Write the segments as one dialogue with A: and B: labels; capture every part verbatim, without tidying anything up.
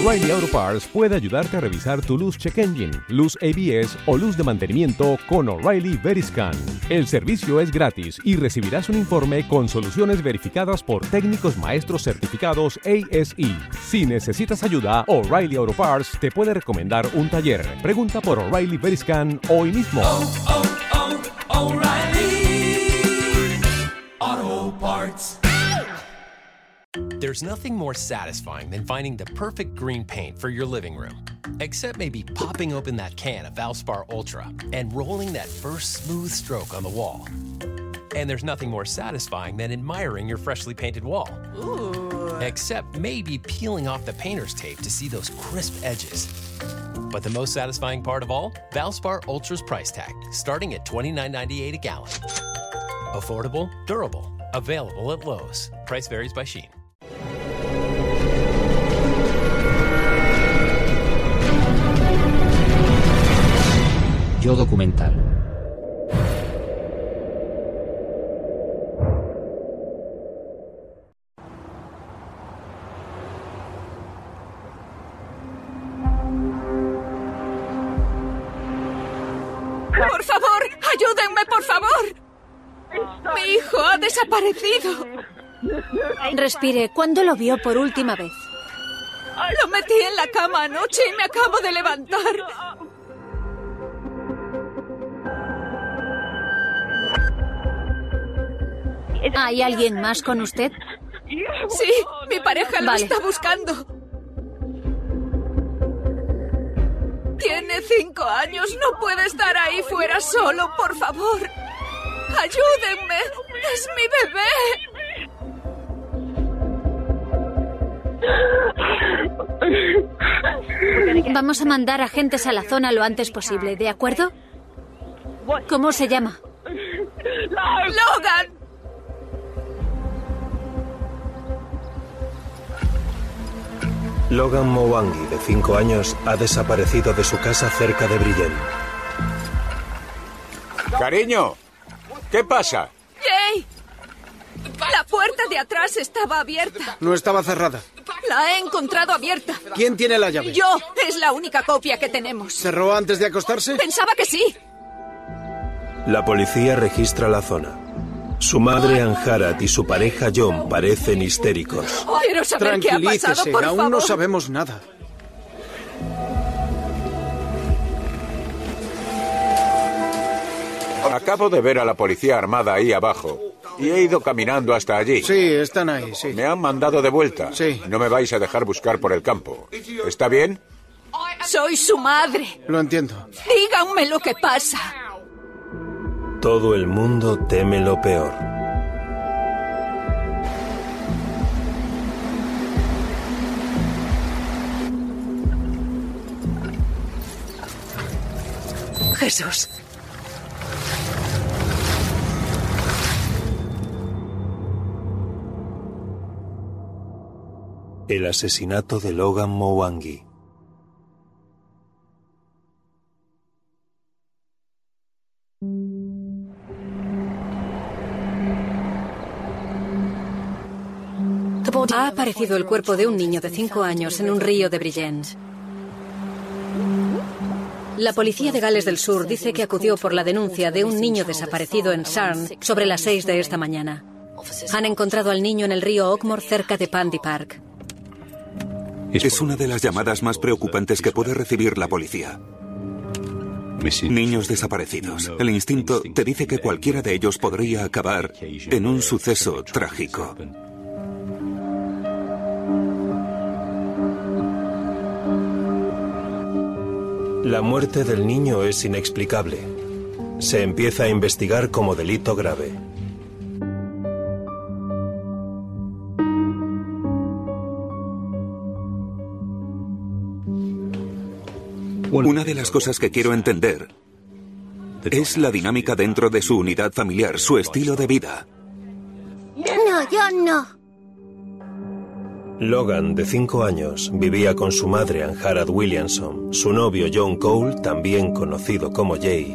A: O'Reilly Auto Parts puede ayudarte a revisar tu luz check engine, luz A B S o luz de mantenimiento con O'Reilly Veriscan. El servicio es gratis y recibirás un informe con soluciones verificadas por técnicos maestros certificados A S E. Si necesitas ayuda, O'Reilly Auto Parts te puede recomendar un taller. Pregunta por O'Reilly Veriscan hoy mismo.
B: Oh, oh, oh, O'Reilly Auto Parts.
C: There's nothing more satisfying than finding the perfect green paint for your living room. Except maybe popping open that can of Valspar Ultra and rolling that first smooth stroke on the wall. And there's nothing more satisfying than admiring your freshly painted wall.
D: Ooh.
C: Except maybe peeling off the painter's tape to see those crisp edges. But the most satisfying part of all? Valspar Ultra's price tag, starting at twenty-nine ninety-eight a gallon. Affordable, durable, available at Lowe's. Price varies by Shein.
E: Yo documental.
D: Por favor, ayúdenme, por favor. Mi hijo ha desaparecido.
F: Respire, ¿cuándo lo vio por última vez?
D: Lo metí en la cama anoche y me acabo de levantar.
F: ¿Hay alguien más con usted?
D: Sí, mi pareja lo
F: Vale.
D: está buscando. Tiene cinco años, no puede estar ahí fuera solo, por favor. Ayúdenme, es mi bebé.
F: Vamos a mandar agentes a la zona lo antes posible, ¿de acuerdo? ¿Cómo se llama?
D: ¡Logan!
G: Logan Mwangi, de cinco años, ha desaparecido de su casa cerca de Brillen.
H: Cariño, ¿qué pasa?
D: ¡Jay! La puerta de atrás estaba abierta.
I: No estaba cerrada.
D: La he encontrado abierta.
I: ¿Quién tiene la llave?
D: Yo. Es la única copia que tenemos.
I: ¿Cerró antes de acostarse?
D: Pensaba que sí.
G: La policía registra la zona. Su madre, Anjarat, y su pareja, John, parecen histéricos.
D: Quiero saber qué ha pasado,
I: Tranquilícese,
D: por
I: aún
D: favor.
I: no sabemos nada.
H: Acabo de ver a la policía armada ahí abajo y he ido caminando hasta allí.
I: Sí, están ahí, sí.
H: Me han mandado de vuelta.
I: Sí.
H: No me vais a dejar buscar por el campo. ¿Está bien?
D: Soy su madre.
I: Lo entiendo.
D: Díganme lo que pasa.
G: Todo el mundo teme lo peor.
D: Jesús.
G: El asesinato de Logan Mwangi.
J: Ha aparecido el cuerpo de un niño de cinco años en un río de Brillennes. La policía de Gales del Sur dice que acudió por la denuncia de un niño desaparecido en Sarn sobre las seis de esta mañana. Han encontrado al niño en el río Ockmore cerca de Pandy Park.
K: Es una de las llamadas más preocupantes que puede recibir la policía. Niños desaparecidos. El instinto te dice que cualquiera de ellos podría acabar en un suceso trágico.
G: La muerte del niño es inexplicable. Se empieza a investigar como delito grave.
K: Una de las cosas que quiero entender es la dinámica dentro de su unidad familiar, su estilo de vida.
F: No, yo no.
G: Logan, de cinco años, vivía con su madre, Anjarat Williamson, su novio John Cole, también conocido como Jay,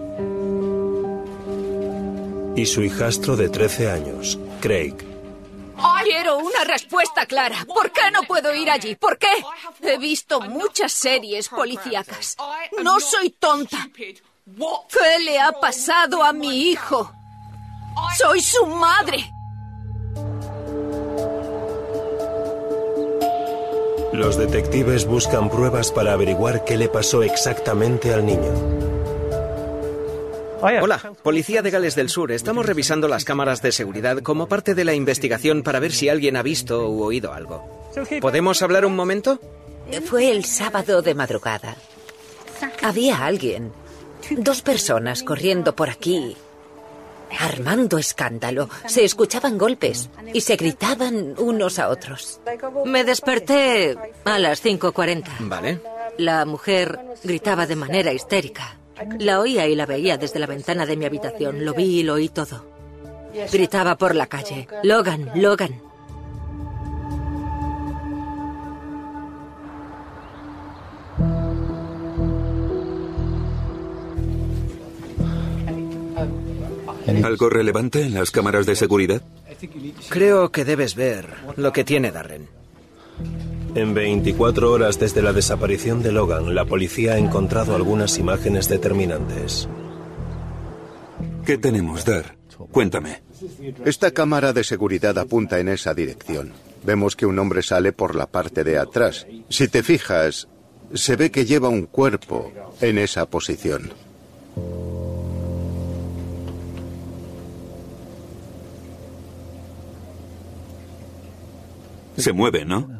G: y su hijastro de trece años, Craig.
D: Quiero una respuesta clara. ¿Por qué no puedo ir allí? ¿Por qué? He visto muchas series policíacas. No soy tonta. ¿Qué le ha pasado a mi hijo? Soy su madre.
G: Los detectives buscan pruebas para averiguar qué le pasó exactamente al niño.
L: Hola, Policía de Gales del Sur. Estamos revisando las cámaras de seguridad como parte de la investigación para ver si alguien ha visto u oído algo. ¿Podemos hablar un momento?
M: Fue el sábado de madrugada. Había alguien, dos personas corriendo por aquí, armando escándalo. Se escuchaban golpes y se gritaban unos a otros. Me desperté a las cinco cuarenta.
L: Vale.
M: La mujer gritaba de manera histérica. La oía y la veía desde la ventana de mi habitación. Lo vi y lo oí todo. Gritaba por la calle: Logan, Logan.
K: ¿Algo relevante en las cámaras de seguridad?
L: Creo que debes ver lo que tiene Darren.
G: En veinticuatro horas desde la desaparición de Logan, la policía ha encontrado algunas imágenes determinantes.
K: ¿Qué tenemos, Dar? Cuéntame.
N: Esta cámara de seguridad apunta en esa dirección. Vemos que un hombre sale por la parte de atrás. Si te fijas, se ve que lleva un cuerpo en esa posición.
K: Se mueve, ¿no?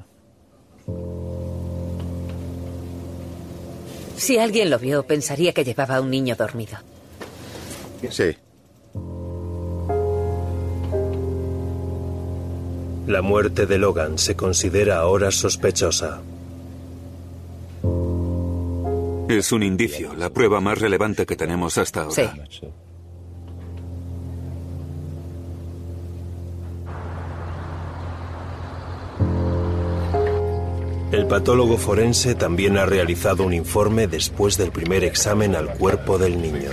M: Si alguien lo vio, pensaría que llevaba a un niño dormido.
N: Sí.
G: La muerte de Logan se considera ahora sospechosa.
K: Es un indicio, la prueba más relevante que tenemos hasta ahora.
M: Sí.
G: El patólogo forense también ha realizado un informe después del primer examen al cuerpo del niño.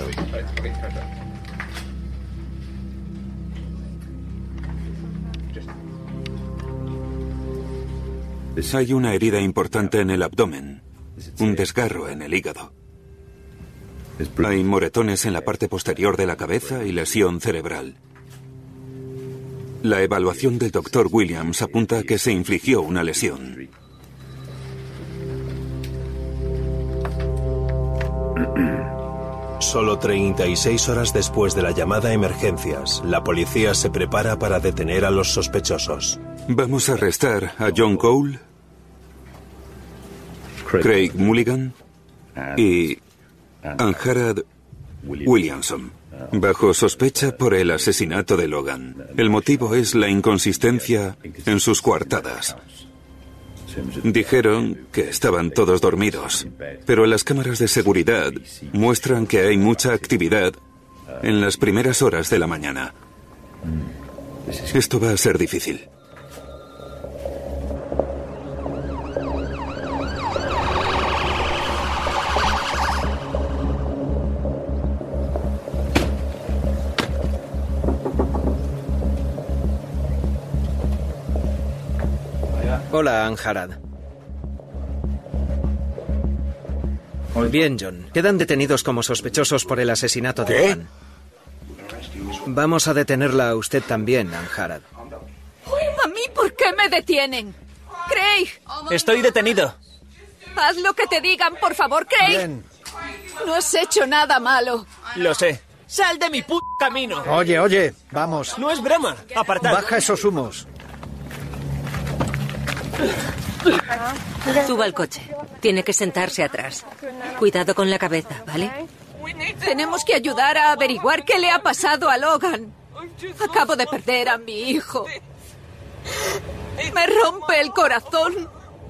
K: Hay una herida importante en el abdomen, un desgarro en el hígado. Hay moretones en la parte posterior de la cabeza y lesión cerebral. La evaluación del doctor Williams apunta a que se infligió una lesión.
G: Solo treinta y seis horas después de la llamada a emergencias, la policía se prepara para detener a los sospechosos.
K: Vamos a arrestar a John Cole, Craig Mulligan y Anjarad Williamson, bajo sospecha por el asesinato de Logan. El motivo es la inconsistencia en sus coartadas. Dijeron que estaban todos dormidos, pero las cámaras de seguridad muestran que hay mucha actividad en las primeras horas de la mañana. Esto va a ser difícil.
L: Hola, Anjarad. Bien, John. Quedan detenidos como sospechosos por el asesinato de Logan. Vamos a detenerla a usted también, Anjarad.
D: ¿A mí por qué me detienen? Craig.
O: Estoy detenido.
D: Haz lo que te digan, por favor, Craig.
I: Bien.
D: No has hecho nada malo.
O: Lo sé. ¡Sal de mi p*** camino!
I: Oye, oye, vamos.
O: No es broma. Apartad.
I: Baja esos humos.
M: Suba al coche. Tiene que sentarse atrás. Cuidado con la cabeza, ¿vale?
D: Tenemos que ayudar a averiguar qué le ha pasado a Logan. Acabo de perder a mi hijo. Me rompe el corazón.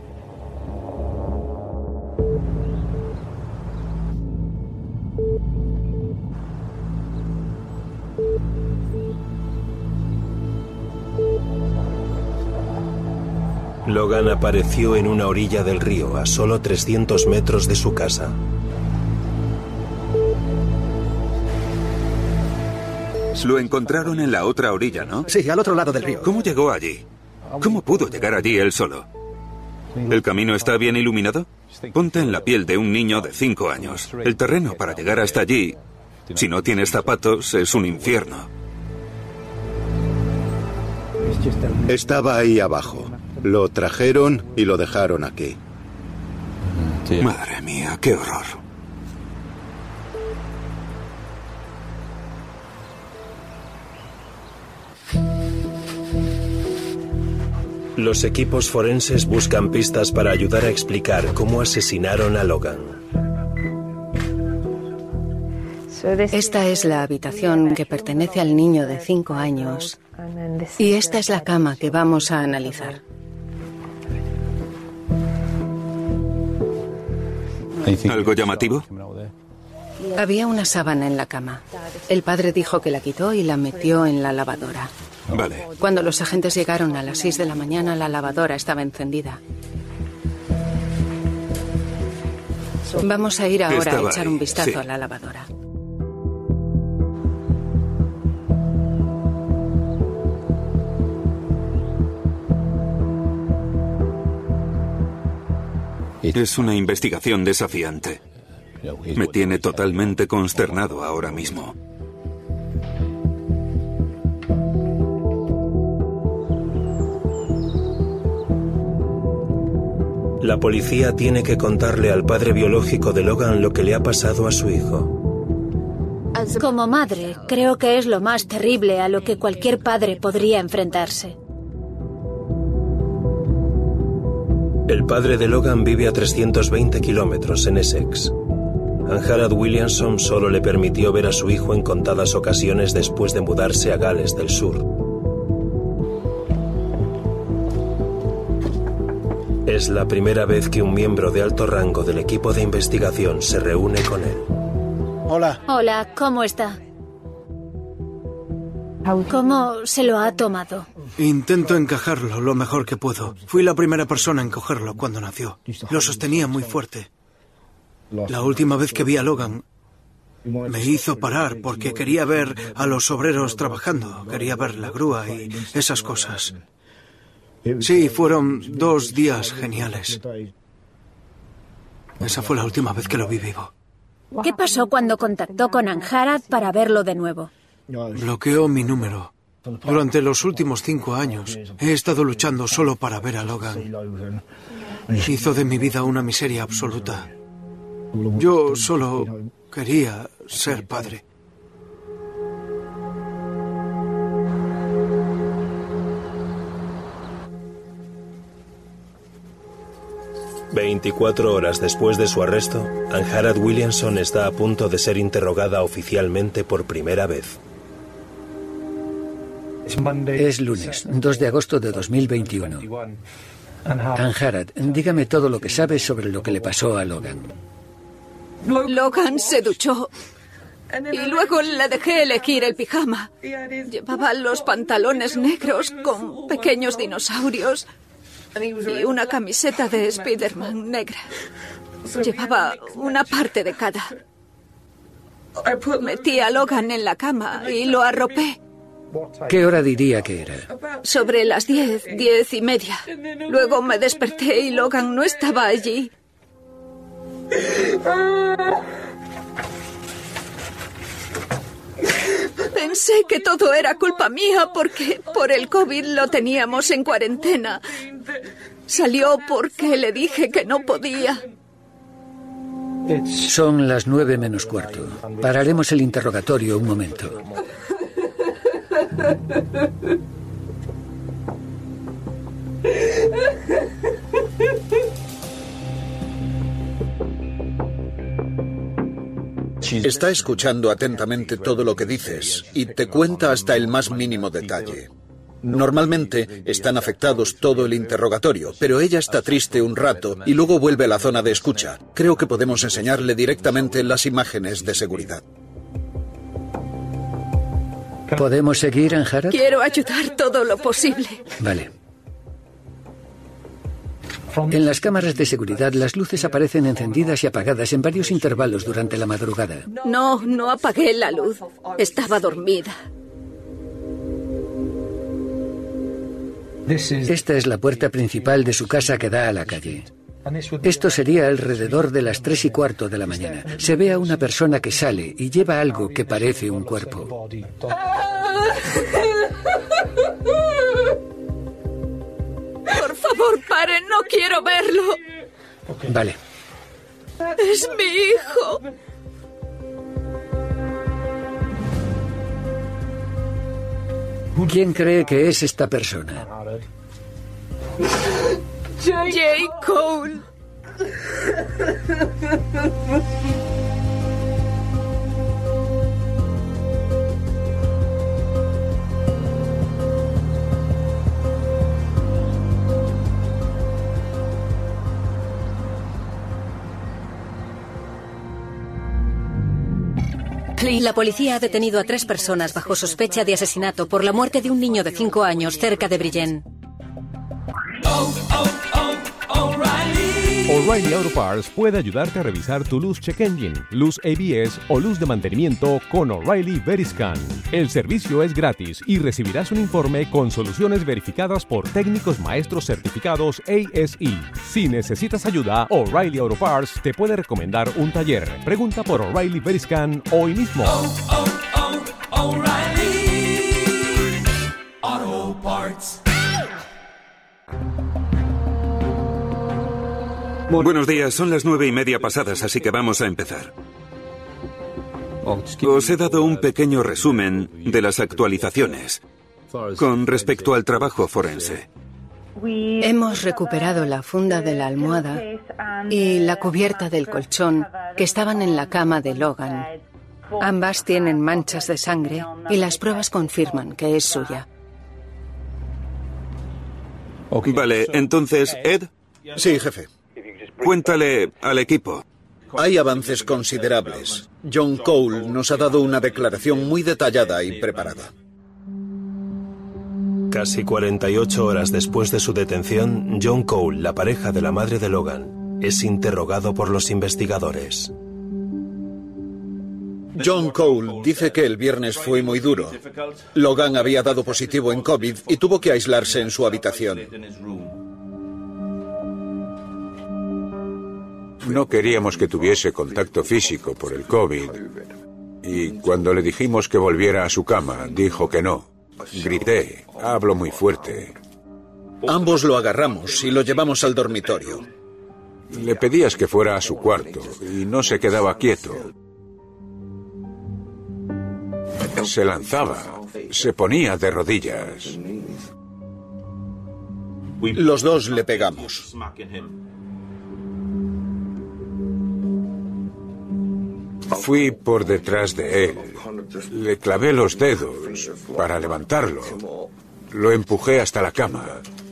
G: Logan apareció en una orilla del río, a solo trescientos metros de su casa.
K: Lo encontraron en la otra orilla, ¿no?
I: Sí, al otro lado del río.
K: ¿Cómo llegó allí? ¿Cómo pudo llegar allí él solo? ¿El camino está bien iluminado? Ponte en la piel de un niño de cinco años. El terreno para llegar hasta allí, si no tienes zapatos, es un infierno.
N: Estaba ahí abajo. Lo trajeron y lo dejaron aquí.
K: Madre mía, qué horror.
G: Los equipos forenses buscan pistas para ayudar a explicar cómo asesinaron a Logan.
J: Esta es la habitación que pertenece al niño de cinco años y esta es la cama que vamos a analizar.
K: ¿Algo llamativo?
J: Había una sábana en la cama. El padre dijo que la quitó y la metió en la lavadora.
K: Vale.
J: Cuando los agentes llegaron a las seis de la mañana, la lavadora estaba encendida. Vamos a ir ahora
K: Estaba
J: a echar
K: ahí,
J: un vistazo
K: sí.
J: a la lavadora.
K: Es una investigación desafiante. Me tiene totalmente consternado ahora mismo.
G: La policía tiene que contarle al padre biológico de Logan lo que le ha pasado a su hijo.
F: Como madre, creo que es lo más terrible a lo que cualquier padre podría enfrentarse.
G: El padre de Logan vive a trescientos veinte kilómetros en Essex. Angharad Williamson solo le permitió ver a su hijo en contadas ocasiones después de mudarse a Gales del Sur. Es la primera vez que un miembro de alto rango del equipo de investigación se reúne con él.
I: Hola.
F: Hola, ¿cómo está? ¿Cómo se lo ha tomado?
P: Intento encajarlo lo mejor que puedo. Fui la primera persona en cogerlo cuando nació. Lo sostenía muy fuerte. La última vez que vi a Logan, me hizo parar porque quería ver a los obreros trabajando. Quería ver la grúa y esas cosas. Sí, fueron dos días geniales. Esa fue la última vez que lo vi vivo.
F: ¿Qué pasó cuando contactó con Angharad para verlo de nuevo?
P: Bloqueó mi número. Durante los últimos cinco años he estado luchando solo para ver a Logan. Hizo de mi vida una miseria absoluta. Yo solo quería ser padre.
G: veinticuatro horas después de su arresto, Angharad Williamson está a punto de ser interrogada oficialmente por primera vez.
Q: Es lunes, dos de agosto de dos mil veintiuno. Angharad, dígame todo lo que sabe sobre lo que le pasó a Logan.
D: Logan se duchó y luego le dejé elegir el pijama. Llevaba los pantalones negros con pequeños dinosaurios y una camiseta de Spiderman negra. Llevaba una parte de cada. Metí a Logan en la cama y lo arropé.
Q: ¿Qué hora diría que era?
D: Sobre las diez, diez y media. Luego me desperté y Logan no estaba allí. Pensé que todo era culpa mía porque por el COVID lo teníamos en cuarentena. Salió porque le dije que no podía.
Q: Son las nueve menos cuarto. Pararemos el interrogatorio un momento.
R: Está escuchando atentamente todo lo que dices y te cuenta hasta el más mínimo detalle. Normalmente están afectados todo el interrogatorio, pero ella está triste un rato y luego vuelve a la zona de escucha. Creo que podemos enseñarle directamente las imágenes de seguridad.
Q: ¿Podemos seguir, Angharad?
D: Quiero ayudar todo lo posible.
Q: Vale. En las cámaras de seguridad las luces aparecen encendidas y apagadas en varios intervalos durante la madrugada.
D: No, no apagué la luz. Estaba dormida.
Q: Esta es la puerta principal de su casa que da a la calle. Esto sería alrededor de las tres y cuarto de la mañana. Se ve a una persona que sale y lleva algo que parece un cuerpo.
D: Por favor, paren, no quiero verlo.
Q: Vale.
D: Es mi hijo.
Q: ¿Quién cree que es esta persona?
D: Jay Cole.
J: La policía ha detenido a tres personas bajo sospecha de asesinato por la muerte de un niño de cinco años cerca de Brillen.
A: O'Reilly Auto Parts puede ayudarte a revisar tu luz check engine, luz A B S o luz de mantenimiento con O'Reilly Veriscan. El servicio es gratis y recibirás un informe con soluciones verificadas por técnicos maestros certificados A S E. Si necesitas ayuda, O'Reilly Auto Parts te puede recomendar un taller. Pregunta por O'Reilly Veriscan hoy mismo.
B: Oh, oh, oh, O'Reilly Auto Parts.
K: Buenos días, son las nueve y media pasadas, así que vamos a empezar. Os he dado un pequeño resumen de las actualizaciones con respecto al trabajo forense.
S: Hemos recuperado la funda de la almohada y la cubierta del colchón que estaban en la cama de Logan. Ambas tienen manchas de sangre y las pruebas confirman que es suya.
K: Vale, entonces, Ed.
R: Sí, jefe.
K: Cuéntale al equipo.
R: Hay avances considerables. John Cole nos ha dado una declaración muy detallada y preparada.
G: Casi cuarenta y ocho horas después de su detención, John Cole, la pareja de la madre de Logan, es interrogado por los investigadores.
R: John Cole dice que el viernes fue muy duro. Logan había dado positivo en COVID y tuvo que aislarse en su habitación.
H: No queríamos que tuviese contacto físico por el COVID. Y cuando le dijimos que volviera a su cama, dijo que no. Grité, hablo muy fuerte.
R: Ambos lo agarramos y lo llevamos al dormitorio.
H: Le pedías que fuera a su cuarto y no se quedaba quieto. Se lanzaba, se ponía de rodillas.
R: Los dos le pegamos.
H: Fui por detrás de él. Le clavé los dedos para levantarlo. Lo empujé hasta la cama.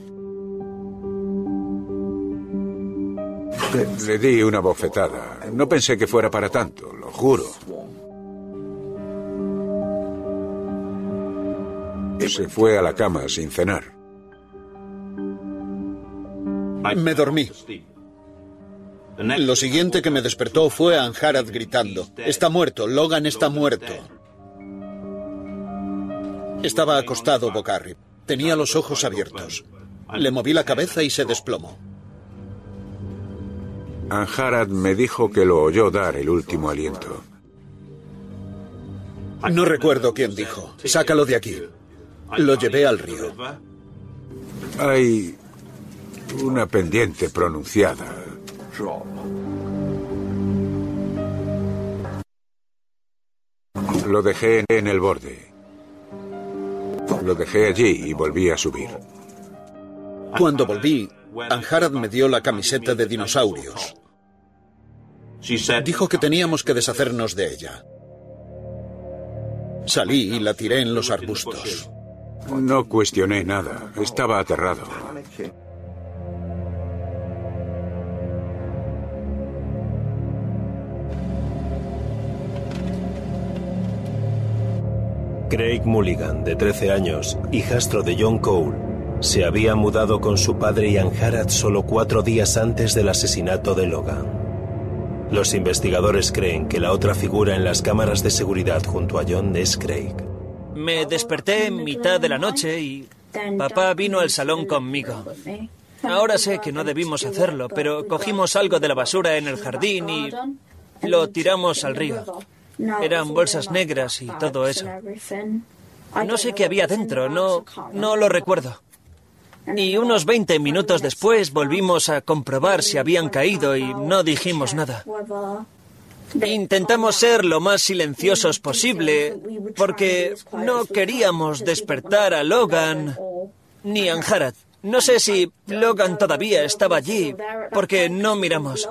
H: Le di una bofetada. No pensé que fuera para tanto, lo juro. Se fue a la cama sin cenar.
R: Me dormí. Lo siguiente que me despertó fue Anharad gritando: «Está muerto, Logan está muerto». Estaba acostado boca arriba. Tenía los ojos abiertos. Le moví la cabeza y se desplomó.
H: Anharad me dijo que lo oyó dar el último aliento.
R: No recuerdo quién dijo: «Sácalo de aquí». Lo llevé al río.
H: Hay una pendiente pronunciada. Lo dejé en el borde. Lo dejé allí y volví a subir.
R: Cuando volví, Anharad me dio la camiseta de dinosaurios. Dijo que teníamos que deshacernos de ella. Salí y la tiré en los arbustos.
H: No cuestioné nada. Estaba aterrado.
G: Craig Mulligan, de trece años, hijastro de John Cole, se había mudado con su padre y Anharad solo cuatro días antes del asesinato de Logan. Los investigadores creen que la otra figura en las cámaras de seguridad junto a John es Craig.
O: Me desperté en mitad de la noche y papá vino al salón conmigo. Ahora sé que no debimos hacerlo, pero cogimos algo de la basura en el jardín y lo tiramos al río. Eran bolsas negras y todo eso. No sé qué había dentro, no, no lo recuerdo. Y unos veinte minutos después volvimos a comprobar si habían caído y no dijimos nada. Intentamos ser lo más silenciosos posible porque no queríamos despertar a Logan ni a Angharad. No sé si Logan todavía estaba allí porque no miramos.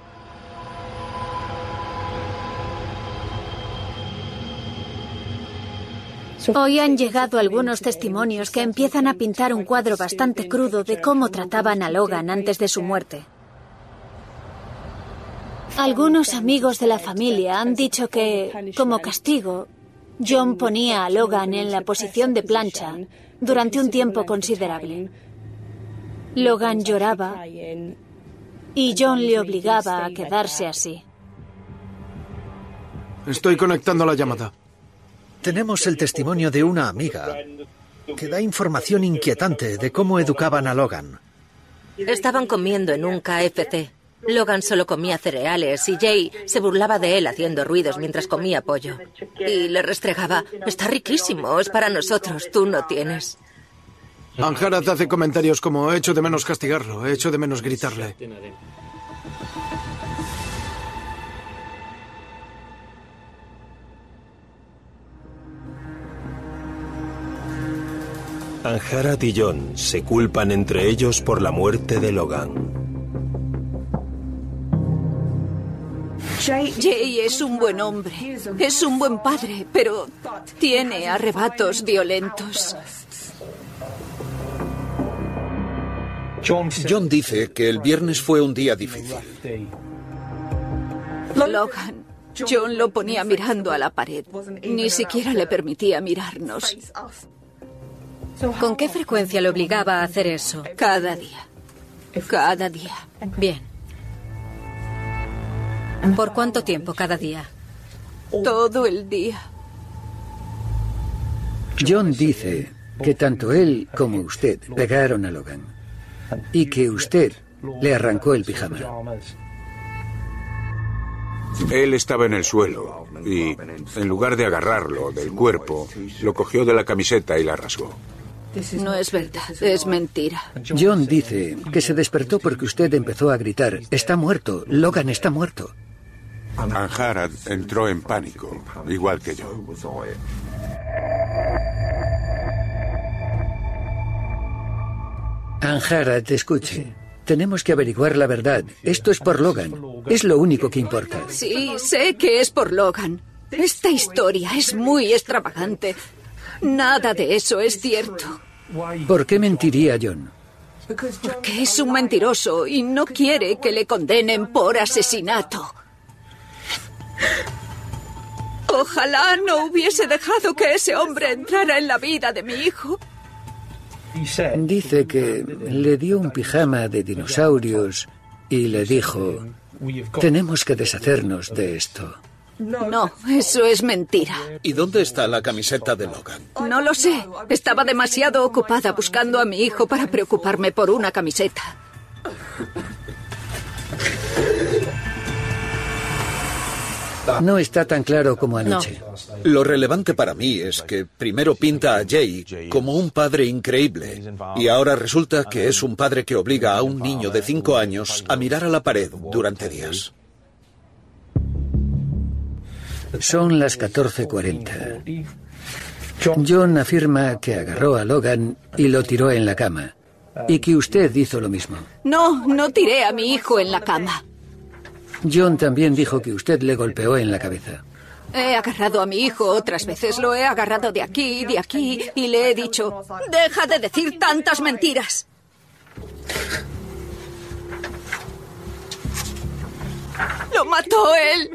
F: Hoy han llegado algunos testimonios que empiezan a pintar un cuadro bastante crudo de cómo trataban a Logan antes de su muerte. Algunos amigos de la familia han dicho que, como castigo, John ponía a Logan en la posición de plancha durante un tiempo considerable. Logan lloraba y John le obligaba a quedarse así.
P: Estoy conectando la llamada.
I: Tenemos el testimonio de una amiga que da información inquietante de cómo educaban a Logan.
M: Estaban comiendo en un K F C. Logan solo comía cereales y Jay se burlaba de él haciendo ruidos mientras comía pollo. Y le restregaba, está riquísimo, es para nosotros, tú no tienes.
P: Angharad hace comentarios como, echo de menos castigarlo, echo de menos gritarle.
G: Angharad y John se culpan entre ellos por la muerte de Logan.
D: Jay es un buen hombre, es un buen padre, pero tiene arrebatos violentos.
R: John dice que el viernes fue un día difícil.
D: Logan, John lo ponía mirando a la pared. Ni siquiera le permitía mirarnos.
J: ¿Con qué frecuencia le obligaba a hacer eso?
D: Cada día. Cada día.
J: Bien. ¿Por cuánto tiempo cada día?
D: Todo el día.
Q: John dice que tanto él como usted pegaron a Logan y que usted le arrancó el pijama.
H: Él estaba en el suelo y, en lugar de agarrarlo del cuerpo, lo cogió de la camiseta y la rasgó.
D: No es verdad, es mentira.
Q: John dice que se despertó porque usted empezó a gritar, está muerto, Logan está muerto.
H: Angharad entró en pánico, igual que yo.
Q: Angharad, escuche. Tenemos que averiguar la verdad. Esto es por Logan. Es lo único que importa.
D: Sí, sé que es por Logan. Esta historia es muy extravagante. Nada de eso es cierto.
Q: ¿Por qué mentiría John?
D: Porque es un mentiroso y no quiere que le condenen por asesinato. Ojalá no hubiese dejado que ese hombre entrara en la vida de mi hijo.
Q: Dice que le dio un pijama de dinosaurios y le dijo, tenemos que deshacernos de esto.
D: No, eso es mentira.
R: ¿Y dónde está la camiseta de Logan?
D: No lo sé. Estaba demasiado ocupada buscando a mi hijo para preocuparme por una camiseta.
Q: No está tan claro como anoche.
R: No. Lo relevante para mí es que primero pinta a Jay como un padre increíble y ahora resulta que es un padre que obliga a un niño de cinco años a mirar a la pared durante días.
Q: Son las catorce cuarenta. John afirma que agarró a Logan y lo tiró en la cama y que usted hizo lo mismo.
D: No, no tiré a mi hijo en la cama.
Q: John también dijo que usted le golpeó en la cabeza.
D: He agarrado a mi hijo otras veces. Lo he agarrado de aquí, de aquí, y le he dicho, deja de decir tantas mentiras. ¡Lo mató él!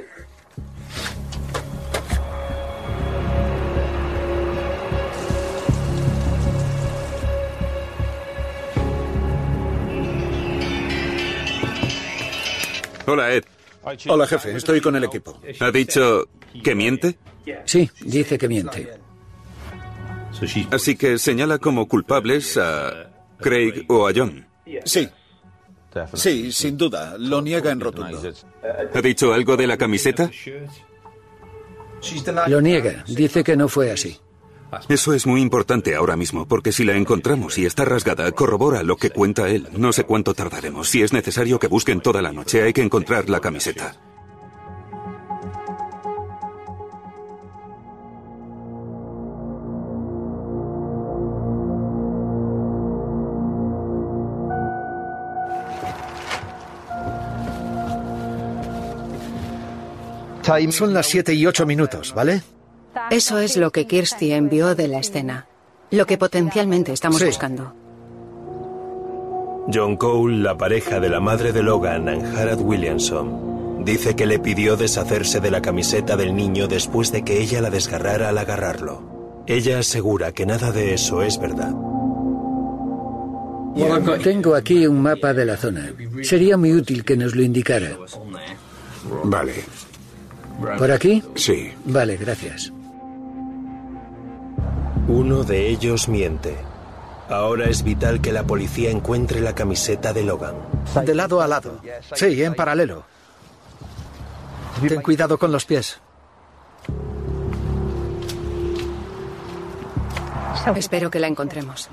K: Hola, Ed.
R: Hola, jefe. Estoy con el equipo.
K: ¿Ha dicho que miente?
Q: Sí, dice que miente.
K: Así que señala como culpables a Craig o a John.
R: Sí. Sí, sin duda. Lo niega en rotundo.
K: ¿Ha dicho algo de la camiseta?
Q: Lo niega. Dice que no fue así.
K: Eso es muy importante ahora mismo, porque si la encontramos y está rasgada, corrobora lo que cuenta él. No sé cuánto tardaremos. Si es necesario que busquen toda la noche, hay que encontrar la camiseta.
I: Son las siete y ocho minutos, ¿vale?
S: Eso es lo que Kirsty envió de la escena. Lo que potencialmente estamos
I: Sí.
S: buscando.
G: John Cole, la pareja de la madre de Logan, Angharad Williamson, dice que le pidió deshacerse de la camiseta del niño después de que ella la desgarrara al agarrarlo. Ella asegura que nada de eso es verdad.
Q: Tengo aquí un mapa de la zona. Sería muy útil que nos lo indicara.
H: Vale.
Q: ¿Por aquí?
H: Sí.
Q: Vale, gracias.
G: Uno de ellos miente. Ahora es vital que la policía encuentre la camiseta de Logan.
I: De lado a lado. Sí, en paralelo. Ten cuidado con los pies.
S: Espero que la encontremos.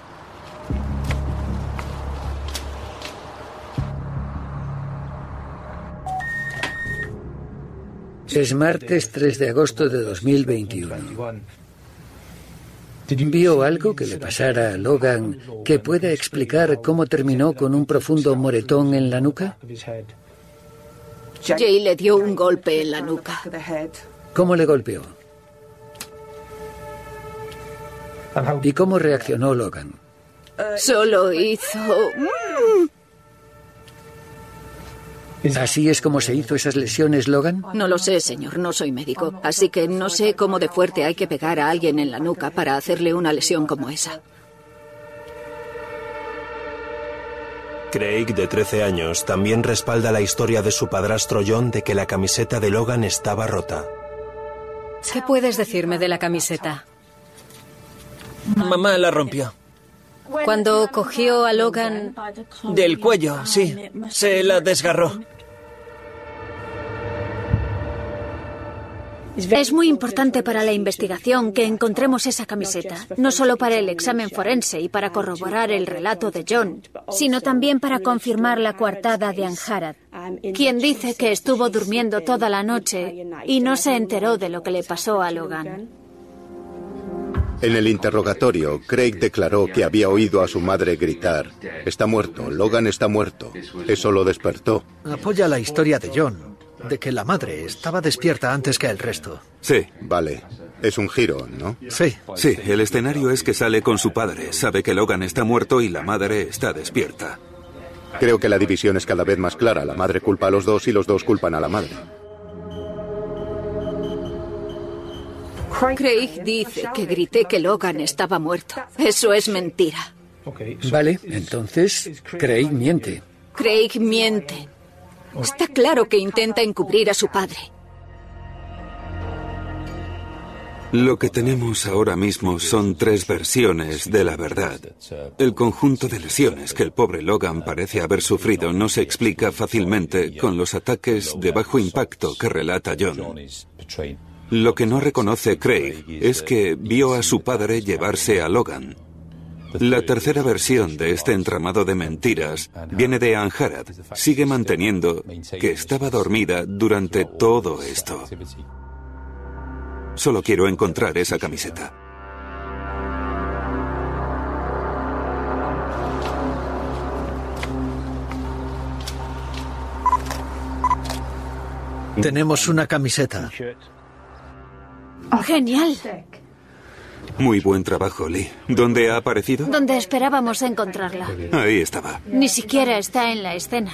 Q: Es martes tres de agosto de dos mil veintiuno. ¿Vio algo que le pasara a Logan que pueda explicar cómo terminó con un profundo moretón en la nuca?
D: Jay le dio un golpe en la nuca.
Q: ¿Cómo le golpeó? ¿Y cómo reaccionó Logan?
D: Solo hizo... "Mm".
Q: ¿Así es como se hizo esas lesiones, Logan?
D: No lo sé, señor, no soy médico. Así que no sé cómo de fuerte hay que pegar a alguien en la nuca para hacerle una lesión como esa.
G: Craig, de trece años, también respalda la historia de su padrastro John de que la camiseta de Logan estaba rota.
J: ¿Qué puedes decirme de la camiseta?
O: Mamá la rompió.
J: Cuando cogió a Logan...
O: Del cuello, sí. Se la desgarró.
F: Es muy importante para la investigación que encontremos esa camiseta, no solo para el examen forense y para corroborar el relato de John, sino también para confirmar la coartada de Angharad, quien dice que estuvo durmiendo toda la noche y no se enteró de lo que le pasó a Logan.
N: En el interrogatorio, Craig declaró que había oído a su madre gritar: "Está muerto, Logan está muerto". Eso lo despertó.
I: Apoya la historia de John, de que la madre estaba despierta antes que el resto.
K: Sí.
N: Vale. Es un giro, ¿no?
I: Sí.
K: Sí, el escenario es que sale con su padre, sabe que Logan está muerto y la madre está despierta.
N: Creo que la división es cada vez más clara. La madre culpa a los dos y los dos culpan a la madre.
D: Craig dice que grité que Logan estaba muerto. Eso es mentira.
Q: Vale, entonces Craig miente.
D: Craig miente. Está claro que intenta encubrir a su padre.
K: Lo que tenemos ahora mismo son tres versiones de la verdad. El conjunto de lesiones que el pobre Logan parece haber sufrido no se explica fácilmente con los ataques de bajo impacto que relata John. Lo que no reconoce Craig es que vio a su padre llevarse a Logan. La tercera versión de este entramado de mentiras viene de Angharad. Sigue manteniendo que estaba dormida durante todo esto. Solo quiero encontrar esa camiseta.
I: Tenemos una camiseta.
F: Genial.
K: Muy buen trabajo, Lee. ¿Dónde ha aparecido?
F: Donde esperábamos encontrarla.
K: Ahí estaba.
F: Ni siquiera está en la escena.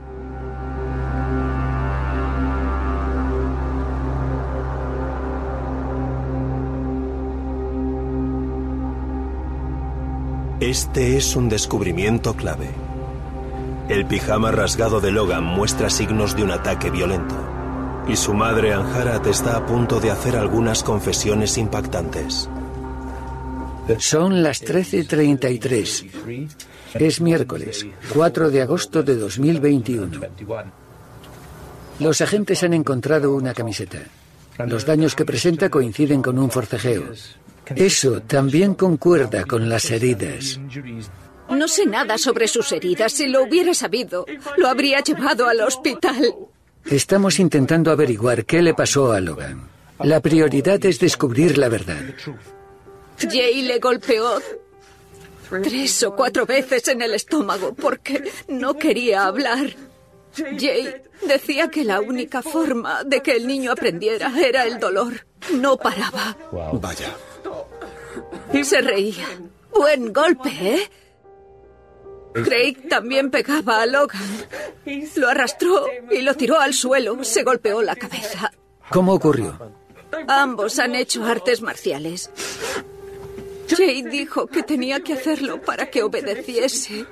G: Este es un descubrimiento clave. El pijama rasgado de Logan muestra signos de un ataque violento. Y su madre, Angharad, está a punto de hacer algunas confesiones impactantes.
Q: Son las trece treinta y tres. Es miércoles, cuatro de agosto de dos mil veintiuno. Los agentes han encontrado una camiseta. Los daños que presenta coinciden con un forcejeo. Eso también concuerda con las heridas.
D: No sé nada sobre sus heridas. Si lo hubiera sabido, lo habría llevado al hospital.
Q: Estamos intentando averiguar qué le pasó a Logan. La prioridad es descubrir la verdad.
D: Jay le golpeó tres o cuatro veces en el estómago porque no quería hablar. Jay decía que la única forma de que el niño aprendiera era el dolor. No paraba.
R: Vaya.
D: Se reía. Buen golpe, ¿eh? Craig también pegaba a Logan. Lo arrastró y lo tiró al suelo. Se golpeó la cabeza.
Q: ¿Cómo ocurrió?
D: Ambos han hecho artes marciales. Jay dijo que tenía que hacerlo para que obedeciese.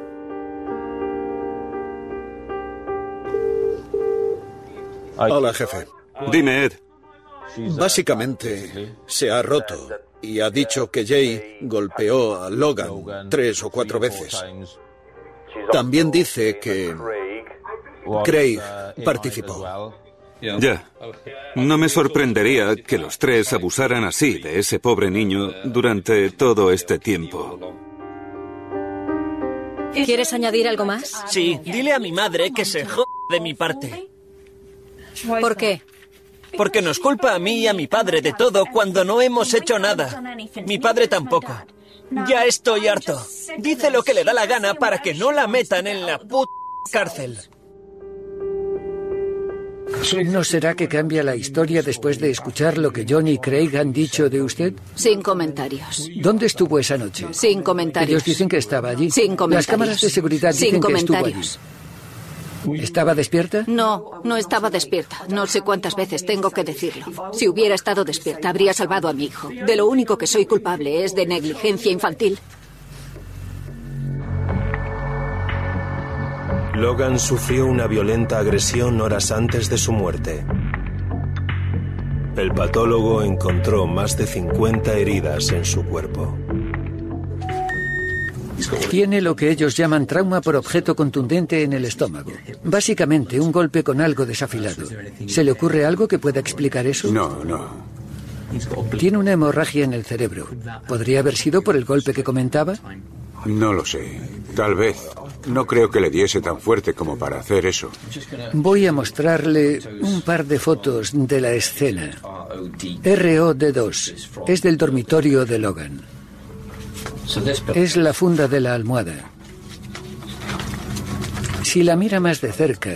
R: Hola, jefe.
K: Dime, Ed.
R: Básicamente, se ha roto y ha dicho que Jay golpeó a Logan tres o cuatro veces. También dice que Craig participó.
K: Ya. No me sorprendería que los tres abusaran así de ese pobre niño durante todo este tiempo.
J: ¿Quieres añadir algo más?
O: Sí, dile a mi madre que se joda de mi parte.
J: ¿Por qué?
O: Porque nos culpa a mí y a mi padre de todo cuando no hemos hecho nada. Mi padre tampoco. Ya estoy harto. Dice lo que le da la gana para que no la metan en la puta cárcel.
Q: ¿No será que cambia la historia después de escuchar lo que John y Craig han dicho de usted?
D: Sin comentarios.
Q: ¿Dónde estuvo esa noche?
D: Sin comentarios.
Q: Ellos dicen que estaba allí.
D: Sin comentarios.
Q: Las cámaras de seguridad dicen
D: Sin
Q: que estuvo allí.
D: comentarios.
Q: ¿Estaba despierta?
D: No, no estaba despierta. No sé cuántas veces tengo que decirlo. Si hubiera estado despierta, habría salvado a mi hijo. De lo único que soy culpable es de negligencia infantil.
G: Logan sufrió una violenta agresión horas antes de su muerte. El patólogo encontró más de cincuenta heridas en su cuerpo.
Q: Tiene lo que ellos llaman trauma por objeto contundente en el estómago. Básicamente, un golpe con algo desafilado. ¿Se le ocurre algo que pueda explicar eso?
H: No, no.
Q: Tiene una hemorragia en el cerebro. ¿Podría haber sido por el golpe que comentaba?
H: No lo sé. Tal vez. No creo que le diese tan fuerte como para hacer eso.
Q: Voy a mostrarle un par de fotos de la escena. R O D dos. Es del dormitorio de Logan. Es la funda de la almohada. Si la mira más de cerca,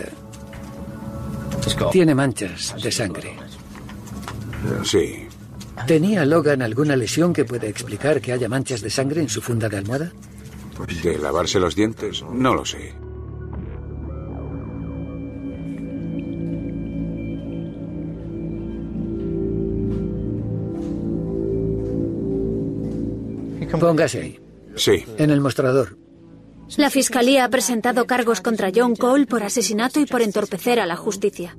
Q: tiene manchas de sangre.
H: Sí.
Q: ¿Tenía Logan alguna lesión que pueda explicar que haya manchas de sangre en su funda de almohada?
H: ¿De lavarse los dientes? No lo sé.
Q: Póngase ahí.
H: Sí.
Q: En el mostrador.
F: La Fiscalía ha presentado cargos contra John Cole por asesinato y por entorpecer a la justicia.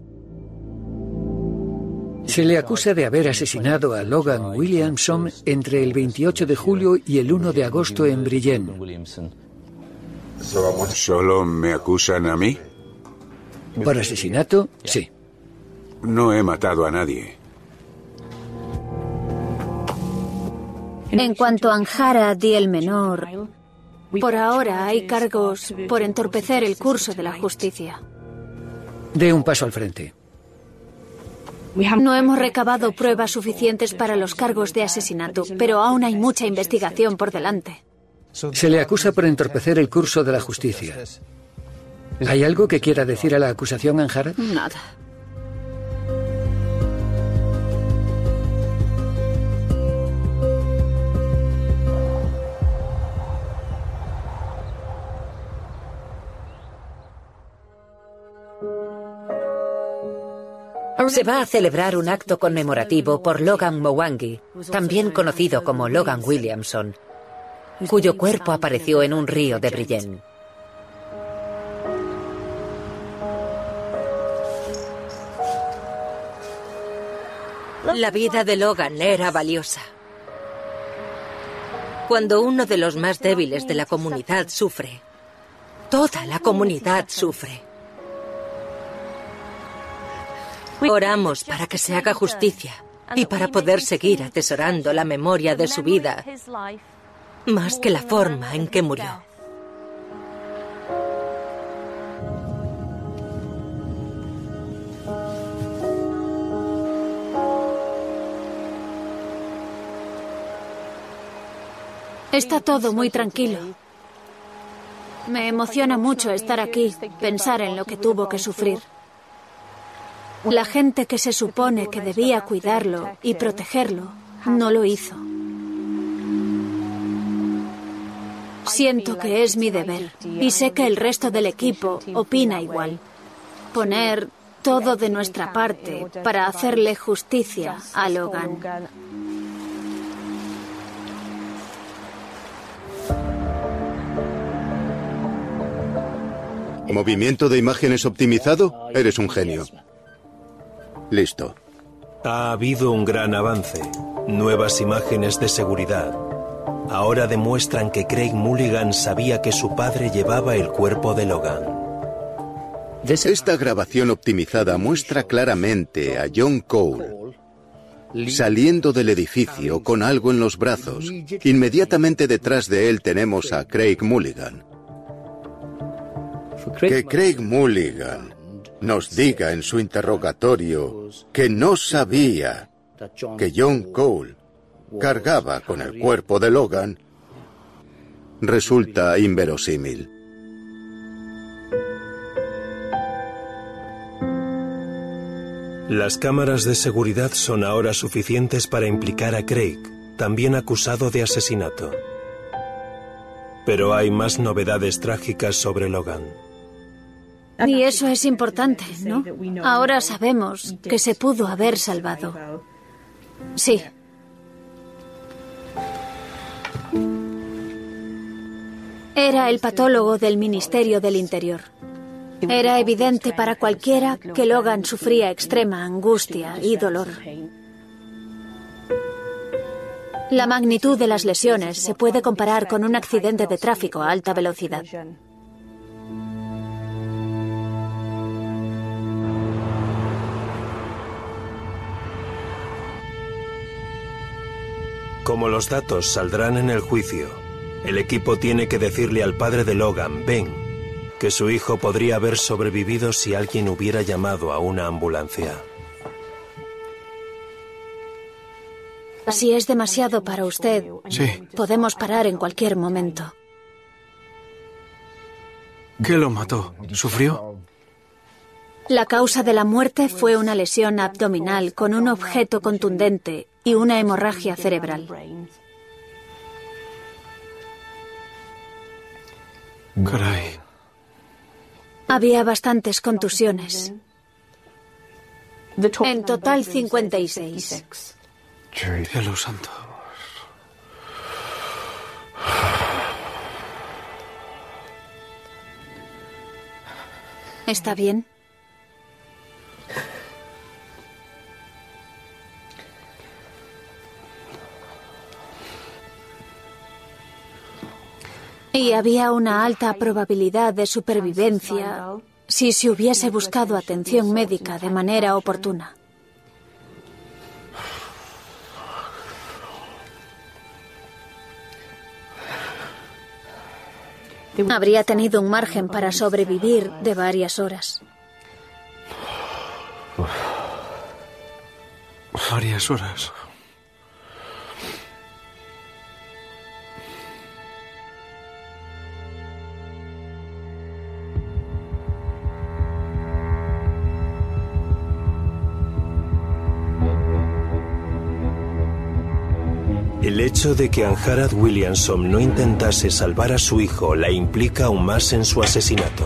Q: Se le acusa de haber asesinado a Logan Williamson entre el veintiocho de julio y el uno de agosto en Brienne.
H: ¿Solo me acusan a mí?
Q: ¿Por asesinato? Sí.
H: No he matado a nadie.
F: En cuanto a Anjara Di el menor, por ahora hay cargos por entorpecer el curso de la justicia.
Q: Dé un paso al frente.
F: No hemos recabado pruebas suficientes para los cargos de asesinato, pero aún hay mucha investigación por delante.
Q: Se le acusa por entorpecer el curso de la justicia. ¿Hay algo que quiera decir a la acusación, Anjara?
D: Nada.
M: Se va a celebrar un acto conmemorativo por Logan Mwangi, también conocido como Logan Williamson, cuyo cuerpo apareció en un río de Brienne.
J: La vida de Logan era valiosa.
M: Cuando uno de los más débiles de la comunidad sufre, toda la comunidad sufre. Oramos para que se haga justicia y para poder seguir atesorando la memoria de su vida más que la forma en que murió.
F: Está todo muy tranquilo. Me emociona mucho estar aquí, pensar en lo que tuvo que sufrir. La gente que se supone que debía cuidarlo y protegerlo, no lo hizo. Siento que es mi deber y sé que el resto del equipo opina igual. Poner todo de nuestra parte para hacerle justicia a Logan.
N: ¿Movimiento de imágenes optimizado? Eres un genio. Listo.
G: Ha habido un gran avance. Nuevas imágenes de seguridad. Ahora demuestran que Craig Mulligan sabía que su padre llevaba el cuerpo de Logan.
N: Esta grabación optimizada muestra claramente a John Cole saliendo del edificio con algo en los brazos. Inmediatamente detrás de él tenemos a Craig Mulligan. Que Craig Mulligan nos diga en su interrogatorio que no sabía que John Cole cargaba con el cuerpo de Logan resulta inverosímil.
G: Las cámaras de seguridad son ahora suficientes para implicar a Craig, también acusado de asesinato. Pero hay más novedades trágicas sobre Logan.
F: Y eso es importante, ¿no? Ahora sabemos que se pudo haber salvado. Sí. Era el patólogo del Ministerio del Interior. Era evidente para cualquiera que Logan sufría extrema angustia y dolor. La magnitud de las lesiones se puede comparar con un accidente de tráfico a alta velocidad.
G: Como los datos saldrán en el juicio, el equipo tiene que decirle al padre de Logan, Ben, que su hijo podría haber sobrevivido si alguien hubiera llamado a una ambulancia.
F: Si es demasiado para usted,
P: sí,
F: podemos parar en cualquier momento.
P: ¿Qué lo mató? ¿Sufrió?
F: La causa de la muerte fue una lesión abdominal con un objeto contundente y una hemorragia cerebral.
P: Caray.
F: Había bastantes contusiones. En total, cincuenta y seis.
P: Cielo santo.
F: ¿Está bien? Y había una alta probabilidad de supervivencia si se hubiese buscado atención médica de manera oportuna. Habría tenido un margen para sobrevivir de varias horas.
P: Varias horas.
G: El hecho de que Angharad Williamson no intentase salvar a su hijo la implica aún más en su asesinato.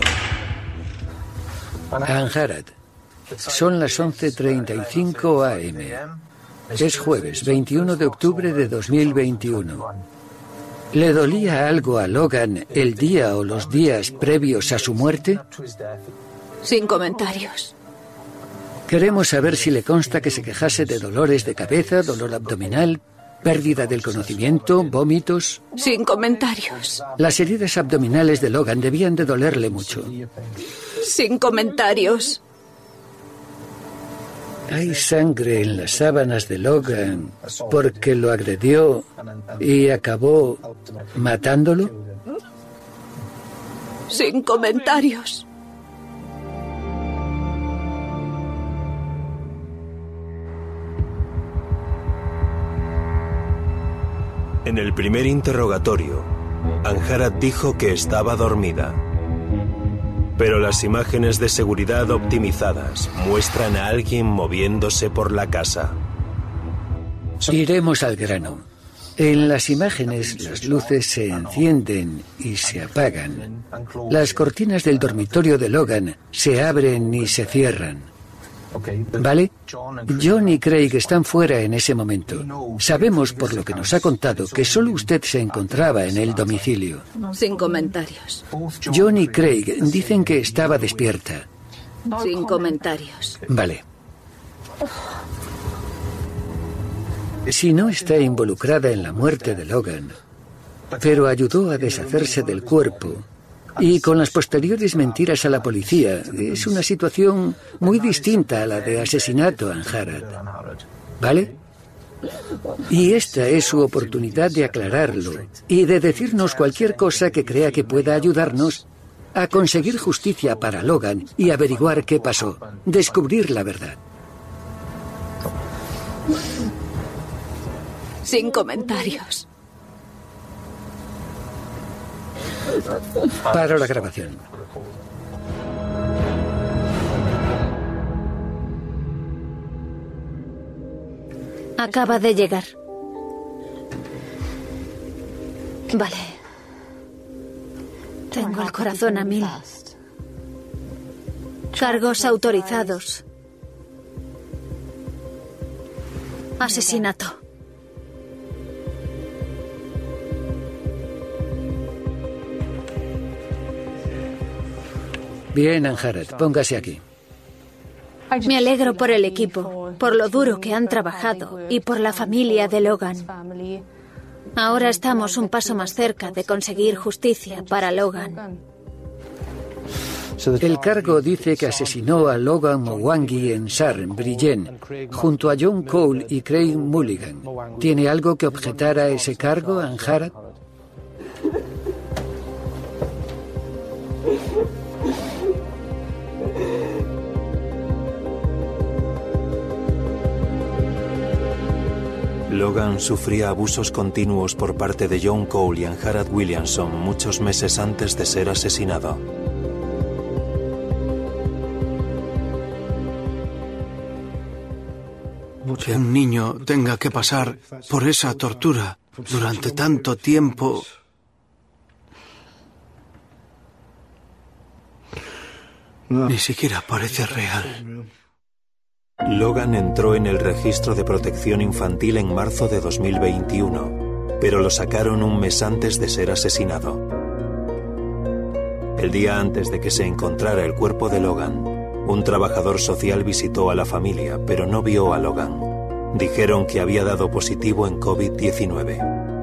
Q: Angharad, son las once treinta y cinco a eme. Es jueves, veintiuno de octubre de dos mil veintiuno. ¿Le dolía algo a Logan el día o los días previos a su muerte?
D: Sin comentarios.
Q: Queremos saber si le consta que se quejase de dolores de cabeza, dolor abdominal, pérdida del conocimiento, vómitos.
D: Sin comentarios.
Q: Las heridas abdominales de Logan debían de dolerle mucho.
D: Sin comentarios.
Q: Hay sangre en las sábanas de Logan porque lo agredió y acabó matándolo.
D: Sin comentarios.
G: En el primer interrogatorio, Anharat dijo que estaba dormida. Pero las imágenes de seguridad optimizadas muestran a alguien moviéndose por la casa.
Q: Iremos al grano. En las imágenes las luces se encienden y se apagan. Las cortinas del dormitorio de Logan se abren y se cierran. ¿Vale? John y Craig están fuera en ese momento. Sabemos por lo que nos ha contado que solo usted se encontraba en el domicilio.
D: Sin comentarios.
Q: John y Craig dicen que estaba despierta.
D: Sin comentarios.
Q: Vale. Si no está involucrada en la muerte de Logan, pero ayudó a deshacerse del cuerpo, y con las posteriores mentiras a la policía, es una situación muy distinta a la de asesinato a Anharat. ¿Vale? Y esta es su oportunidad de aclararlo y de decirnos cualquier cosa que crea que pueda ayudarnos a conseguir justicia para Logan y averiguar qué pasó, descubrir la verdad.
D: Sin comentarios.
Q: Paro la grabación.
F: Acaba de llegar. Vale. Tengo el corazón a mil. Cargos autorizados. Asesinato.
Q: Bien, Anharat, póngase aquí.
F: Me alegro por el equipo, por lo duro que han trabajado y por la familia de Logan. Ahora estamos un paso más cerca de conseguir justicia para Logan.
Q: El cargo dice que asesinó a Logan Mwangi en Sarn, Brillen, junto a John Cole y Craig Mulligan. ¿Tiene algo que objetar a ese cargo, Anharat?
G: Logan sufría abusos continuos por parte de John Cole y Anharat Williamson muchos meses antes de ser asesinado.
P: Que un niño tenga que pasar por esa tortura durante tanto tiempo. Ni siquiera parece real.
G: Logan entró en el registro de protección infantil en marzo de dos mil veintiuno, pero lo sacaron un mes antes de ser asesinado. El día antes de que se encontrara el cuerpo de Logan, un trabajador social visitó a la familia, pero no vio a Logan. Dijeron que había dado positivo en COVID diecinueve.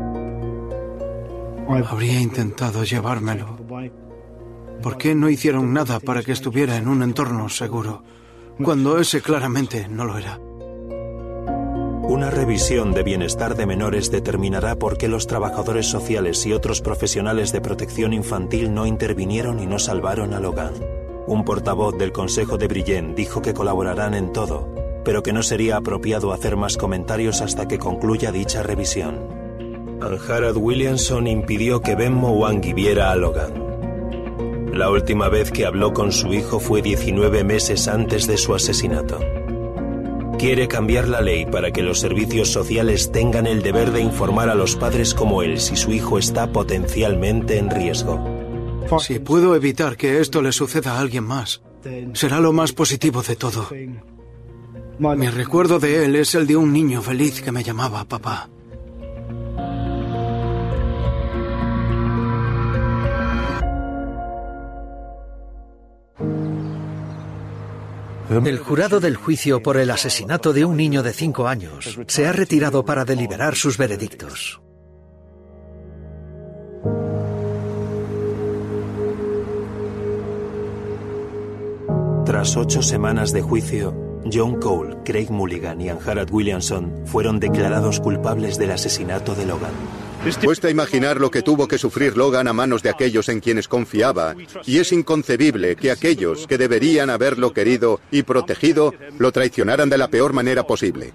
P: Habría intentado llevármelo. ¿Por qué no hicieron nada para que estuviera en un entorno seguro, cuando ese claramente no lo era?
G: Una revisión de bienestar de menores determinará por qué los trabajadores sociales y otros profesionales de protección infantil no intervinieron y no salvaron a Logan. Un portavoz del Consejo de Brillen dijo que colaborarán en todo, pero que no sería apropiado hacer más comentarios hasta que concluya dicha revisión. Anharat Williamson impidió que Ben Mwangi viera a Logan. La última vez que habló con su hijo fue diecinueve meses antes de su asesinato. Quiere cambiar la ley para que los servicios sociales tengan el deber de informar a los padres como él si su hijo está potencialmente en riesgo.
P: Si puedo evitar que esto le suceda a alguien más, será lo más positivo de todo. Mi recuerdo de él es el de un niño feliz que me llamaba papá.
I: El jurado del juicio por el asesinato de un niño de cinco años se ha retirado para deliberar sus veredictos.
G: Tras ocho semanas de juicio, John Cole, Craig Mulligan y Angharad Williamson fueron declarados culpables del asesinato de Logan.
N: Cuesta imaginar lo que tuvo que sufrir Logan a manos de aquellos en quienes confiaba, y es inconcebible que aquellos que deberían haberlo querido y protegido lo traicionaran de la peor manera posible.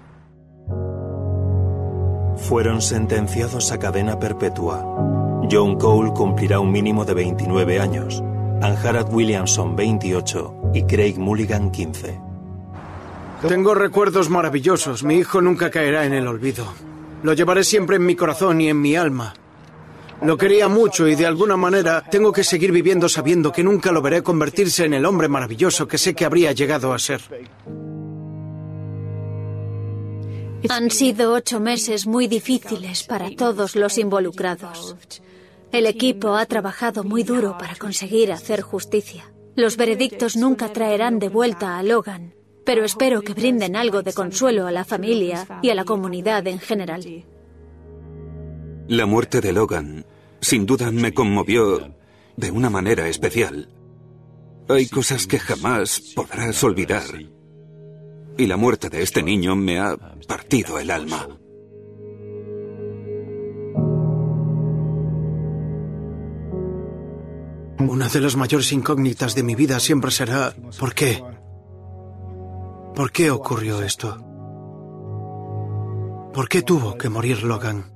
G: Fueron sentenciados a cadena perpetua. John Cole cumplirá un mínimo de veintinueve años, Angharad Williamson veintiocho y Craig Mulligan quince.
P: Tengo recuerdos maravillosos. Mi hijo nunca caerá en el olvido. Lo llevaré siempre en mi corazón y en mi alma. Lo quería mucho y de alguna manera tengo que seguir viviendo sabiendo que nunca lo veré convertirse en el hombre maravilloso que sé que habría llegado a ser.
F: Han sido ocho meses muy difíciles para todos los involucrados. El equipo ha trabajado muy duro para conseguir hacer justicia. Los veredictos nunca traerán de vuelta a Logan, pero espero que brinden algo de consuelo a la familia y a la comunidad en general.
K: La muerte de Logan, sin duda, me conmovió de una manera especial. Hay cosas que jamás podrás olvidar. Y la muerte de este niño me ha partido el alma.
P: Una de las mayores incógnitas de mi vida siempre será ¿por qué? ¿Por qué ocurrió esto? ¿Por qué tuvo que morir Logan?